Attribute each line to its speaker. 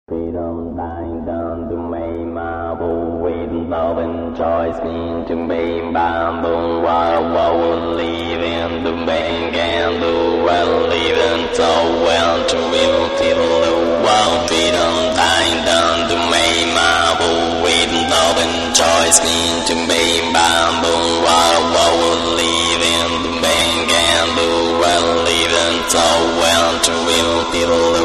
Speaker 1: Freedom dying down to me, my boo, with love and joy, spin to me, bamboo, what will leave in the bank and do well, living so well to will till the world. Freedom dying down to me, my boo, with love and joy, spin to me, bamboo, what will leave in the bank and do well, living so well to will till